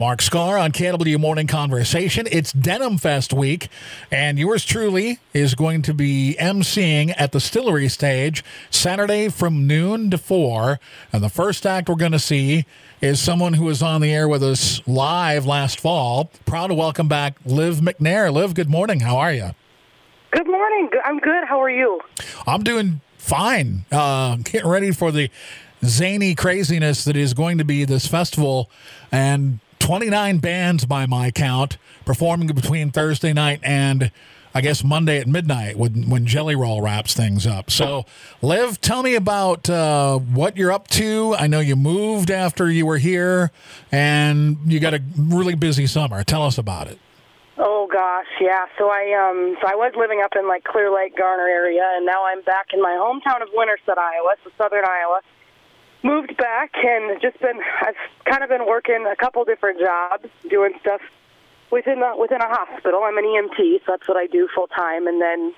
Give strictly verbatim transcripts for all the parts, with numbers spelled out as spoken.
Mark Scar on K W Morning Conversation. It's Denim Fest week, and yours truly is going to be emceeing at the Stillery stage Saturday from noon to four. And the first act we're going to see is someone who was on the air with us live last fall. Proud to welcome back Liv McNair. Liv, good morning. How are you? Good morning. I'm good. How are you? I'm doing fine. Uh, getting ready for the zany craziness that is going to be this festival, and twenty-nine bands by my count performing between Thursday night and I guess Monday at midnight when, when Jelly Roll wraps things up. So, Liv, tell me about uh, what you're up to. I know you moved after you were here, and you got a really busy summer. Tell us about it. Oh gosh, yeah. So I um so I was living up in like Clear Lake, Garner area, and now I'm back in my hometown of Winterset, Iowa, so southern Iowa. Moved back and just been, I've kind of been working a couple different jobs, doing stuff within the, within a hospital. I'm an E M T, so that's what I do full time, and then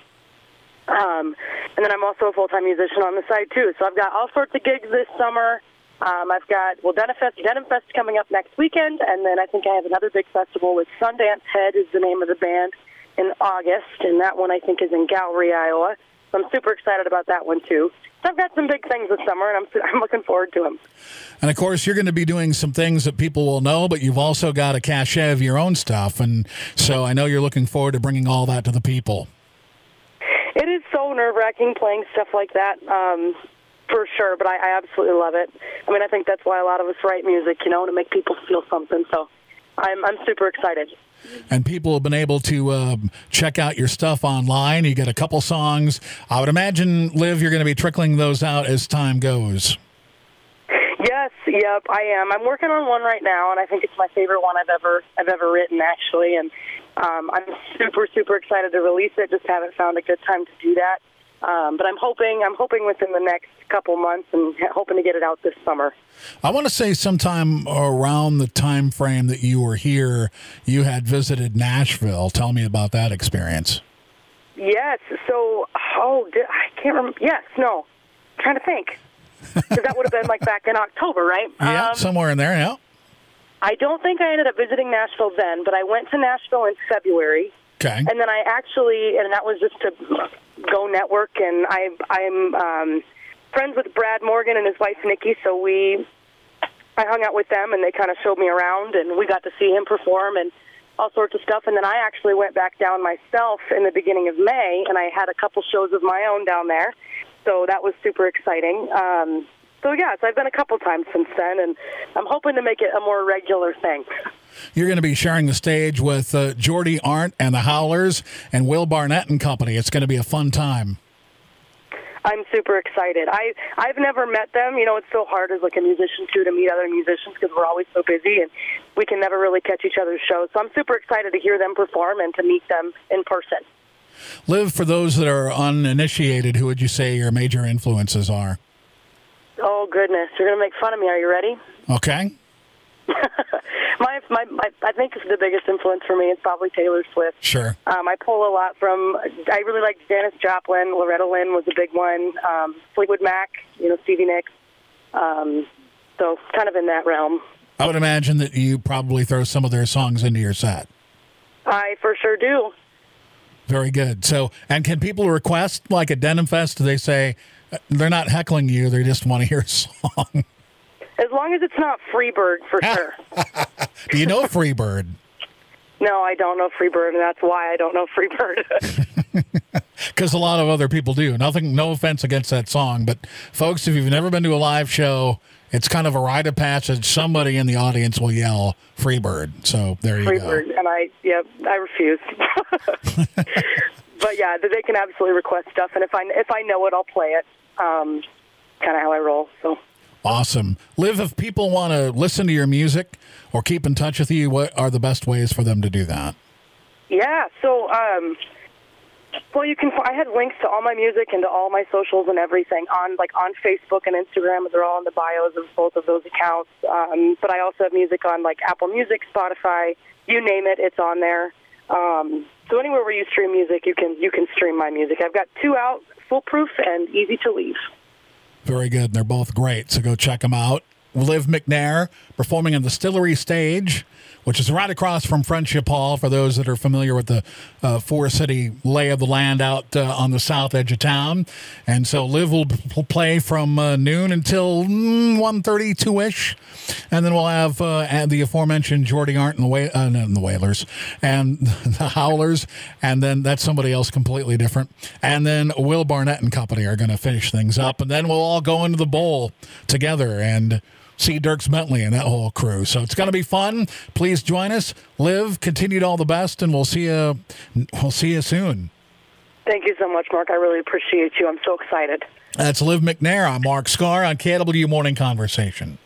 um, and then I'm also a full time musician on the side too. So I've got all sorts of gigs this summer. Um, I've got well Denim Fest, Denim Fest coming up next weekend, and then I think I have another big festival with Sundance Head is the name of the band in August, and that one I think is in Gallery, Iowa. So I'm super excited about that one too. So I've got some big things this summer, and I'm I'm looking forward to them. And, of course, you're going to be doing some things that people will know, but you've also got a cachet of your own stuff. And so I know you're looking forward to bringing all that to the people. It is so nerve-wracking playing stuff like that, um, for sure, but I, I absolutely love it. I mean, I think that's why a lot of us write music, you know, to make people feel something. So I'm I'm super excited. And people have been able to um, check out your stuff online. You got a couple songs. I would imagine, Liv, you're going to be trickling those out as time goes. Yes, yep, I am. I'm working on one right now, and I think it's my favorite one I've ever I've ever written, actually. And um, I'm super, super excited to release it. Just haven't found a good time to do that. Um, but I'm hoping I'm hoping within the next couple months, and hoping to get it out this summer. I want to say sometime around the time frame that you were here, you had visited Nashville. Tell me about that experience. Yes. So, oh, did, I can't remember. Yes, no. I'm trying to think. Because that would have been like back in October, right? Yeah, um, somewhere in there, yeah. I don't think I ended up visiting Nashville then, but I went to Nashville in February. Okay. And then I actually, and that was just to go network, and I, I'm um, friends with Brad Morgan and his wife Nikki, so we, I hung out with them, and they kind of showed me around, and we got to see him perform and all sorts of stuff. And then I actually went back down myself in the beginning of May, and I had a couple shows of my own down there, so that was super exciting. Um, so yeah, so I've been a couple times since then, and I'm hoping to make it a more regular thing. You're going to be sharing the stage with uh, Jordy Arndt and the Howlers and Will Barnett and company. It's going to be a fun time. I'm super excited. I, I've never met them. You know, it's so hard as like a musician, too, to meet other musicians because we're always so busy and we can never really catch each other's shows. So I'm super excited to hear them perform and to meet them in person. Liv, for those that are uninitiated, who would you say your major influences are? Oh, goodness. You're going to make fun of me. Are you ready? Okay. my, my, my, I think the biggest influence for me is probably Taylor Swift. Sure. Um, I pull a lot from, I really like Janis Joplin. Loretta Lynn was a big one. Um, Fleetwood Mac, you know, Stevie Nicks. Um, so kind of in that realm. I would imagine that you probably throw some of their songs into your set. I for sure do. Very good. So, and can people request, like at Denim Fest, do they say, they're not heckling you, they just want to hear a song? As long as it's not Freebird, for sure. Do you know Freebird? No, I don't know Freebird, and that's why I don't know Freebird. Because a lot of other people do. Nothing, no offense against that song, but folks, if you've never been to a live show, it's kind of a rite of passage. Somebody in the audience will yell Freebird. So there you Freebird, go. Freebird, and I, yeah, I refuse. But yeah, they can absolutely request stuff, and if I if I know it, I'll play it. Um, kind of how I roll. So. Awesome. Liv, if people want to listen to your music or keep in touch with you, what are the best ways for them to do that? Yeah, so, um, well, you can, I had links to all my music and to all my socials and everything on, like, on Facebook and Instagram. They're all in the bios of both of those accounts. Um, but I also have music on, like, Apple Music, Spotify, you name it, it's on there. Um, so anywhere where you stream music, you can, you can stream my music. I've got two out, Foolproof and Easy to Leave. Very good. They're both great, so go check them out. Liv McNair, performing on the Stillery Stage, which is right across from Friendship Hall, for those that are familiar with the uh, four-city lay of the land out uh, on the south edge of town. And so Liv will p- play from uh, noon until mm, one thirty, two-ish. And then we'll have uh, the aforementioned Jordy Arndt and the, Wh- uh, no, the Whalers and the Howlers. And then that's somebody else completely different. And then Will Barnett and company are going to finish things up. And then we'll all go into the bowl together and see Dierks Bentley and that whole crew. So it's going to be fun. Please join us. Liv, continued all the best, and we'll see you. We'll see you soon. Thank you so much, Mark. I really appreciate you. I'm so excited. That's Liv McNair. I'm Mark Scar on K W Morning Conversation.